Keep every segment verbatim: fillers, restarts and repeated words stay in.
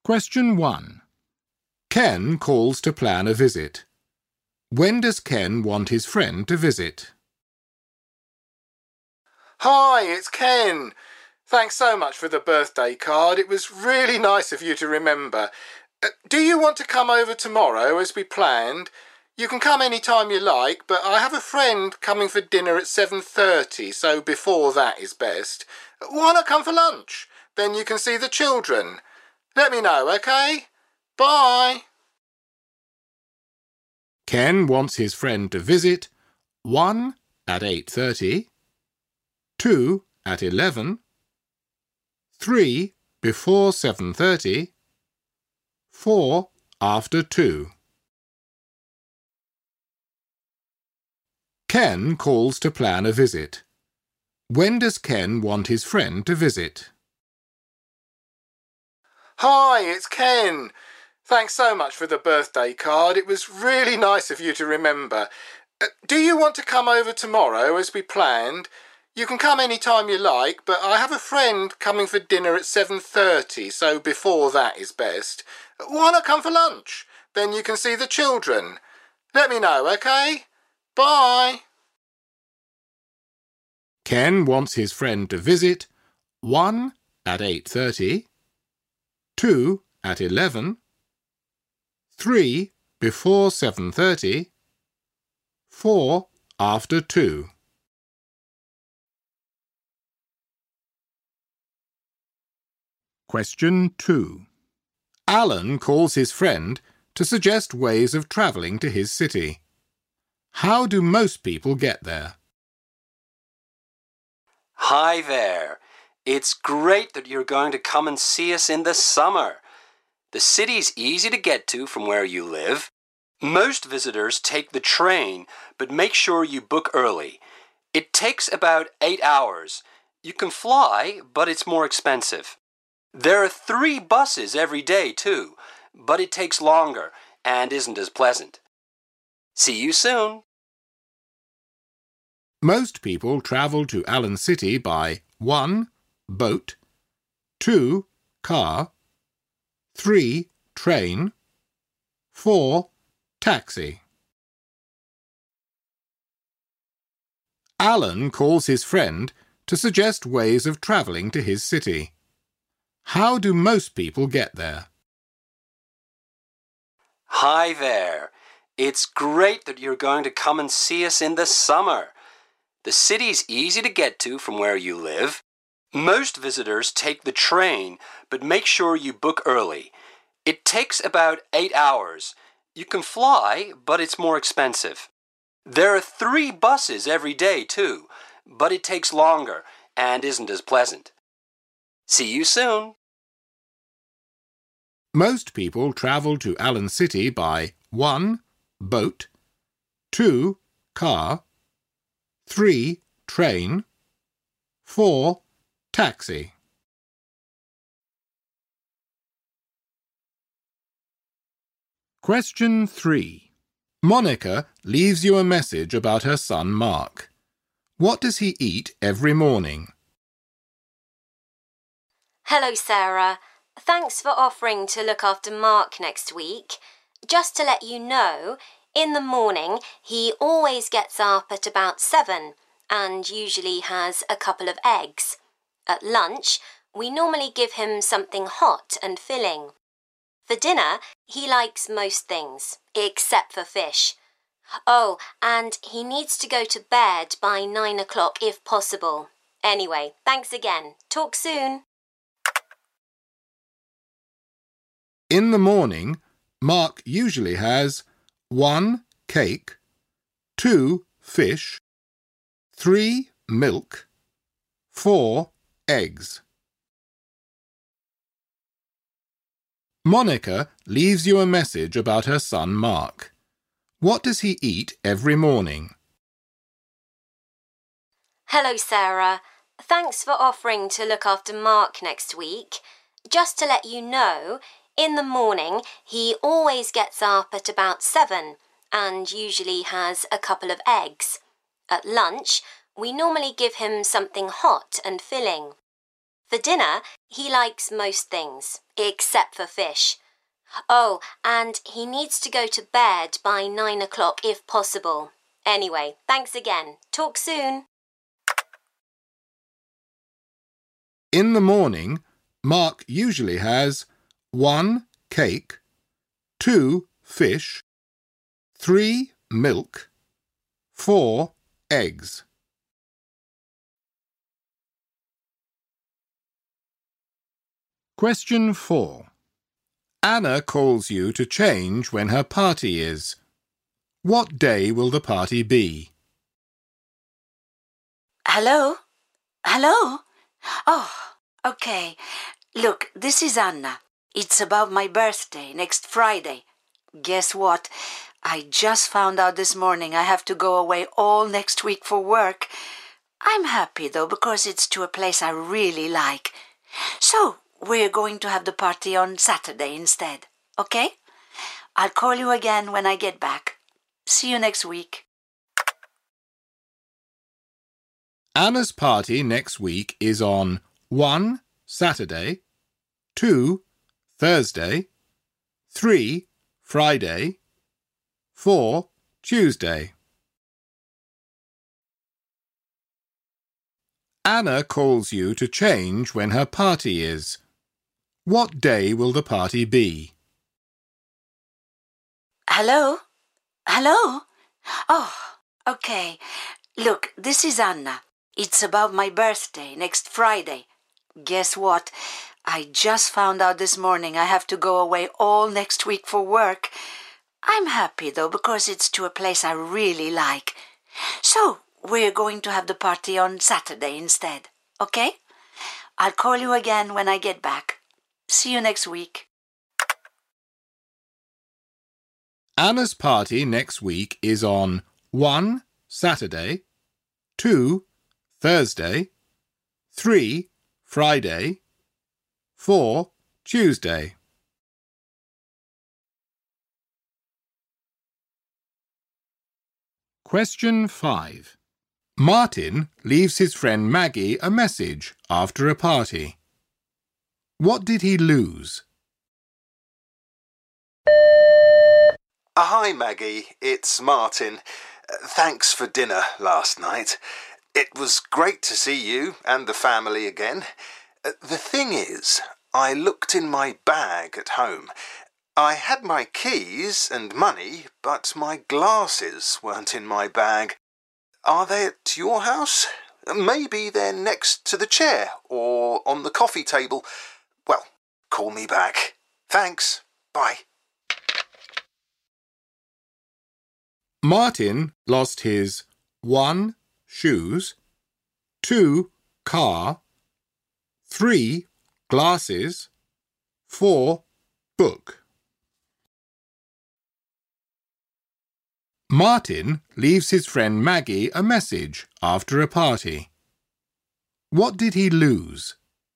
Question one. Ken calls to plan a visit. When does Ken want his friend to visit? Hi, it's Ken. Thanks so much for the birthday card. It was really nice of you to remember. Uh, do you want to come over tomorrow as we planned? You can come any time you like, but I have a friend coming for dinner at seven thirty, so before that is best. Why not come for lunch? Then you can see the children. Let me know, OK? Bye. Ken wants his friend to visit one at eight thirty, two at eleven, three before seven thirty, four after two. Ken calls to plan a visit. When does Ken want his friend to visit? Hi, it's Ken. Thanks so much for the birthday card. It was really nice of you to remember. Uh, do you want to come over tomorrow as we planned? You can come any time you like, but I have a friend coming for dinner at seven thirty, so before that is best. Why not come for lunch? Then you can see the children. Let me know, OK? Bye. Ken wants his friend to visit one at eight thirty, two at eleven, three before seven thirty, four after two. Question two. Alan calls his friend to suggest ways of travelling to his city. How do most people get there? Hi there. It's great that you're going to come and see us in the summer. The city's easy to get to from where you live. Most visitors take the train, but make sure you book early. It takes about eight hours. You can fly, but it's more expensive. There are three buses every day, too, but it takes longer and isn't as pleasant. See you soon. Most people travel to Allen City by one boat, two car, three train, four taxi. Alan calls his friend to suggest ways of travelling to his city. How do most people get there? Hi there. It's great that you're going to come and see us in the summer. The city's easy to get to from where you live. Most visitors take the train, but make sure you book early. It takes about eight hours. You can fly, but it's more expensive. There are three buses every day, too, but it takes longer and isn't as pleasant. See you soon. Most people travel to Allen City by one boat, two car, three train, four taxi. Question three. Monica leaves you a message about her son Mark. What does he eat every morning? Hello, Sarah. Thanks for offering to look after Mark next week. Just to let you know, in the morning he always gets up at about seven and usually has a couple of eggs. At lunch, we normally give him something hot and filling. For dinner, he likes most things, except for fish. Oh, and he needs to go to bed by nine o'clock if possible. Anyway, thanks again. Talk soon. In the morning, Mark usually has one cake, two fish, three milk, four eggs. Monica leaves you a message about her son Mark. What does he eat every morning? Hello, Sarah. Thanks for offering to look after Mark next week. Just to let you know, in the morning he always gets up at about seven and usually has a couple of eggs. At lunch, we normally give him something hot and filling. For dinner, he likes most things, except for fish. Oh, and he needs to go to bed by nine o'clock if possible. Anyway, thanks again. Talk soon. In the morning, Mark usually has one cake, two fish, three milk, four eggs. Question four. Anna calls you to change when her party is. What day will the party be? Hello? Hello? Oh, okay. Look, this is Anna. It's about my birthday next Friday. Guess what? I just found out this morning I have to go away all next week for work. I'm happy though because it's to a place I really like. So, we're going to have the party on Saturday instead, okay? I'll call you again when I get back. See you next week. Anna's party next week is on one Saturday, two Thursday, three Friday, four Tuesday. Anna calls you to change when her party is. What day will the party be? Hello? Hello? Oh, okay. Look, this is Anna. It's about my birthday next Friday. Guess what? I just found out this morning I have to go away all next week for work. I'm happy though because it's to a place I really like. So, we're going to have the party on Saturday instead, okay? I'll call you again when I get back. See you next week. Anna's party next week is on one Saturday, two Thursday, three Friday, four Tuesday. Question five. Martin leaves his friend Maggie a message after a party. What did he lose? Hi Maggie, it's Martin. Uh, thanks for dinner last night. It was great to see you and the family again. Uh, the thing is, I looked in my bag at home. I had my keys and money, but my glasses weren't in my bag. Are they at your house? Maybe they're next to the chair or on the coffee table. Well, call me back. Thanks. Bye. Martin lost his one shoes, two car, three glasses, four book. Martin leaves his friend Maggie a message after a party. What did he lose?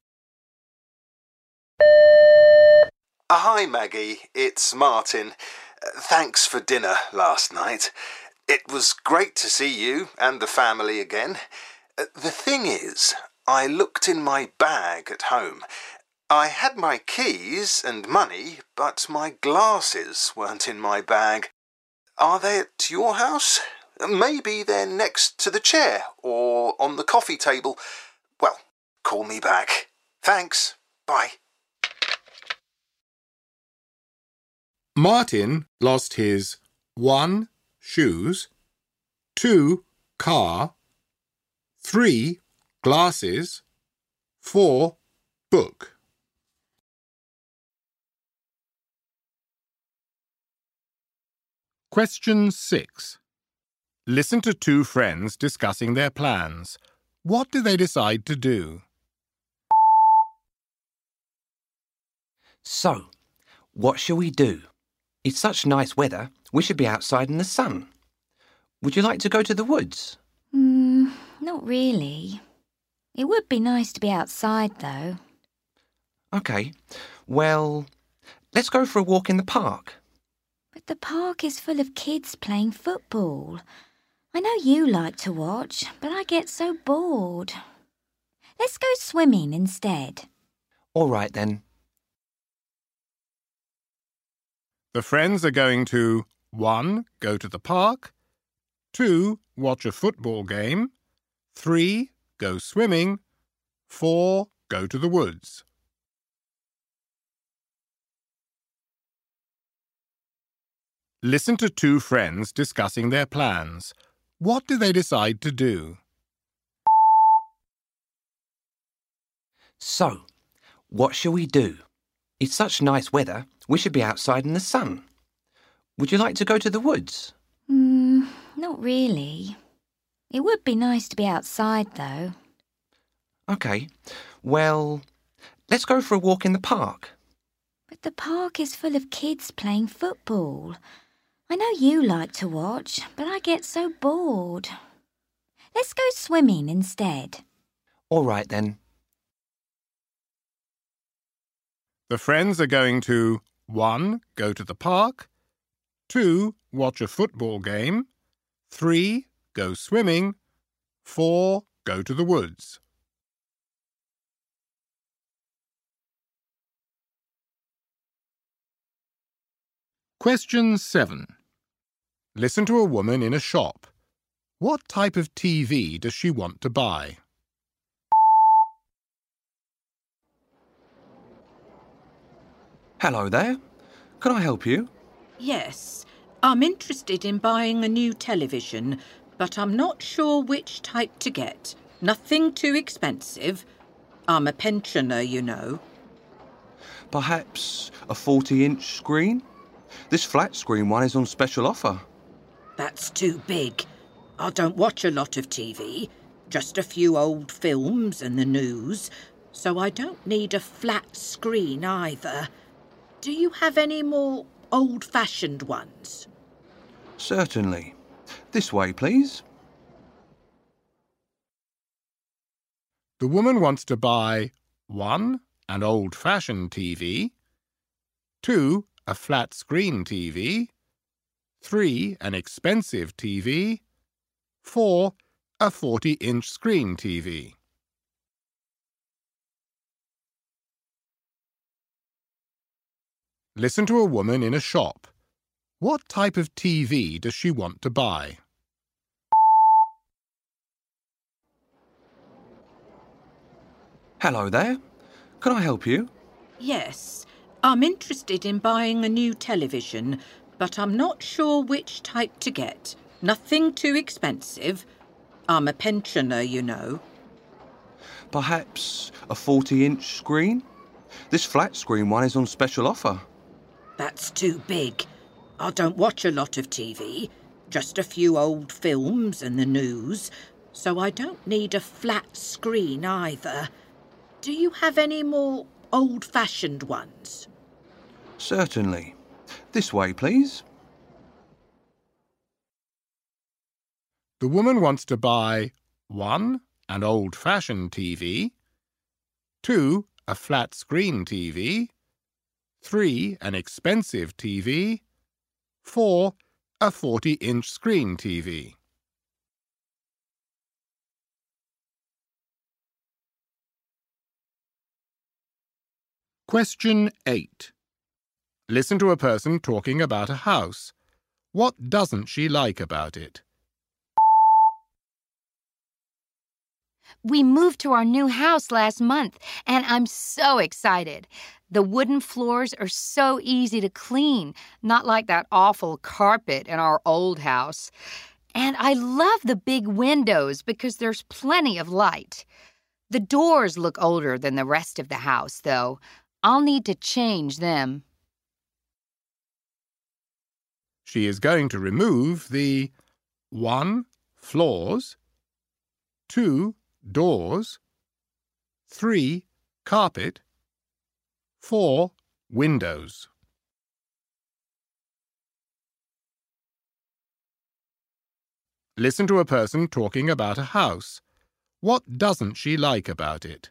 Hi Maggie, it's Martin. Uh, thanks for dinner last night. It was great to see you and the family again. Uh, the thing is, I looked in my bag at home. I had my keys and money, but my glasses weren't in my bag. Are they at your house? Maybe they're next to the chair or on the coffee table. Well, call me back. Thanks. Bye. Martin lost his one shoes, two car, three glasses, four book. Question six. Listen to two friends discussing their plans. What do they decide to do? So, what shall we do? It's such nice weather, we should be outside in the sun. Would you like to go to the woods? Hmm, not really. It would be nice to be outside, though. OK, well, let's go for a walk in the park. But the park is full of kids playing football. I know you like to watch, but I get so bored. Let's go swimming instead. All right then. The friends are going to one. Go to the park, two. Watch a football game, three. Go swimming, four. Go to the woods. Listen to two friends discussing their plans. What do they decide to do? So, what shall we do? It's such nice weather, we should be outside in the sun. Would you like to go to the woods? Hmm, not really. It would be nice to be outside, though. OK, well, let's go for a walk in the park. But the park is full of kids playing football. I know you like to watch, but I get so bored. Let's go swimming instead. All right then. The friends are going to one. Go to the park, two. Watch a football game, three. Go swimming, four. Go to the woods. Question seven. Listen to a woman in a shop. What type of T V does she want to buy? Hello there. Can I help you? Yes, I'm interested in buying a new television, but I'm not sure which type to get. Nothing too expensive. I'm a pensioner, you know. Perhaps a forty-inch screen? This flat screen one is on special offer. That's too big. I don't watch a lot of T V, just a few old films and the news, so I don't need a flat screen either. Do you have any more old-fashioned ones? Certainly. This way, please. The woman wants to buy one. An old-fashioned T V, two. A flat-screen T V, three. An expensive T V, four. A forty-inch screen T V. Listen to a woman in a shop. What type of T V does she want to buy? Hello there. Can I help you? Yes, I'm interested in buying a new television, but I'm not sure which type to get. Nothing too expensive. I'm a pensioner, you know. Perhaps a forty-inch screen? This flat screen one is on special offer. That's too big. I don't watch a lot of T V, just a few old films and the news, so I don't need a flat screen either. Do you have any more old-fashioned ones? Certainly. This way, please. The woman wants to buy one. An old-fashioned T V, two. A flat-screen T V, three. An expensive T V, four. A forty-inch screen T V. Question eight. Listen to a person talking about a house. What doesn't she like about it? We moved to our new house last month, and I'm so excited. The wooden floors are so easy to clean, not like that awful carpet in our old house. And I love the big windows because there's plenty of light. The doors look older than the rest of the house, though. I'll need to change them. She is going to remove the one. Floors, two. Doors, three. Carpet, four. Windows. Listen to a person talking about a house. What doesn't she like about it?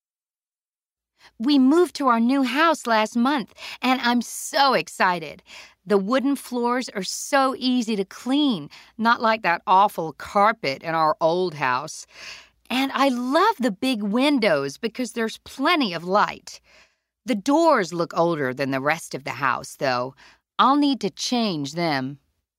We moved to our new house last month, and I'm so excited. The wooden floors are so easy to clean, not like that awful carpet in our old house. And I love the big windows because there's plenty of light. The doors look older than the rest of the house, though. I'll need to change them.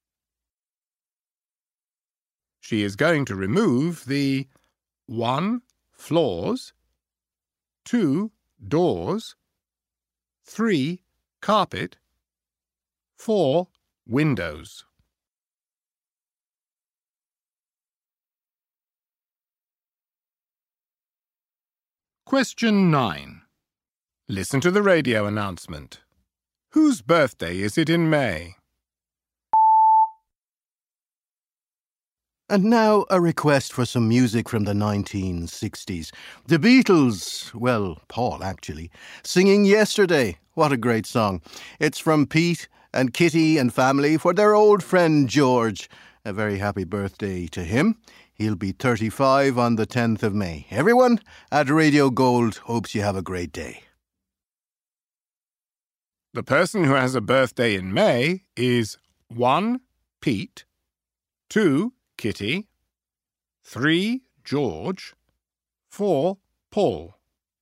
She is going to remove the one floors, two doors, three carpet, four windows. Question nine. Listen to the radio announcement. Whose birthday is it in May? And now a request for some music from the nineteen sixties. The Beatles, well, Paul actually, singing Yesterday. What a great song. It's from Pete and Kitty and family for their old friend George. A very happy birthday to him. He'll be thirty-five on the tenth of May. Everyone at Radio Gold hopes you have a great day. The person who has a birthday in May is one Pete, two Kitty, three George, four Paul.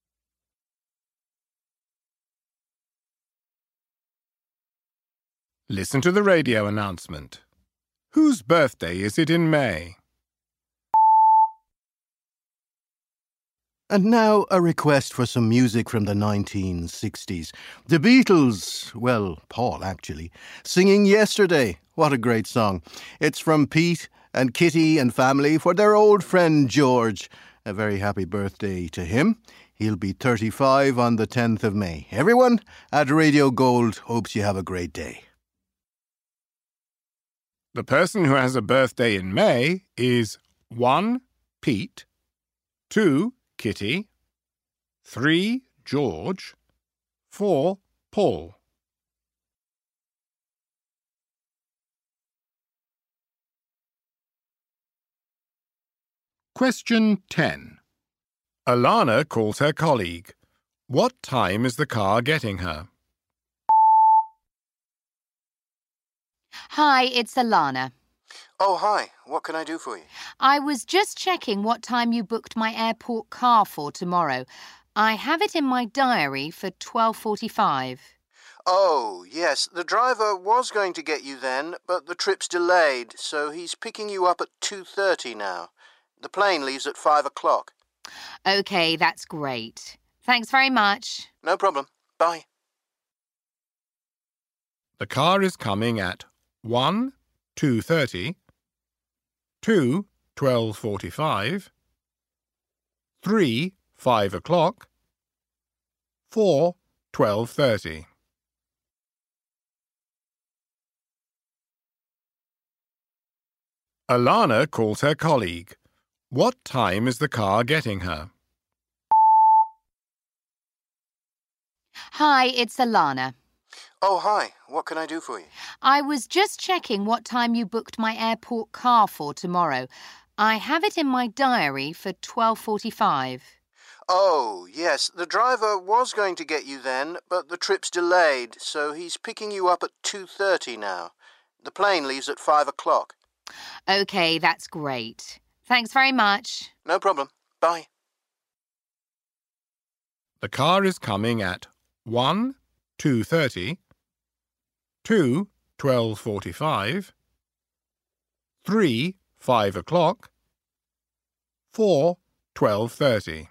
Listen to the radio announcement. Whose birthday is it in May? And now a request for some music from the nineteen sixties. The Beatles, well, Paul actually, singing Yesterday. What a great song. It's from Pete and Kitty and family for their old friend George. A very happy birthday to him. He'll be thirty-five on the tenth of May. Everyone at Radio Gold hopes you have a great day. The person who has a birthday in May is one Pete, two Kitty, three George, four Paul. Question ten. Alana calls her colleague. What time is the car getting her? Hi, it's Alana. Oh, hi. What can I do for you? I was just checking what time you booked my airport car for tomorrow. I have it in my diary for twelve forty-five. Oh, yes. The driver was going to get you then, but the trip's delayed, so he's picking you up at two thirty now. The plane leaves at five o'clock. OK, that's great. Thanks very much. No problem. Bye. The car is coming at one two thirty, two twelve forty-five, three five o'clock, four twelve thirty. Alana calls her colleague. What time is the car getting her? Hi, it's Alana. Oh, hi. What can I do for you? I was just checking what time you booked my airport car for tomorrow. I have it in my diary for twelve forty-five. Oh, yes. The driver was going to get you then, but the trip's delayed, so he's picking you up at two thirty now. The plane leaves at five o'clock. OK, that's great. Thanks very much. No problem. Bye. The car is coming at one two thirty, two twelve forty-five, three five o'clock, four twelve thirty.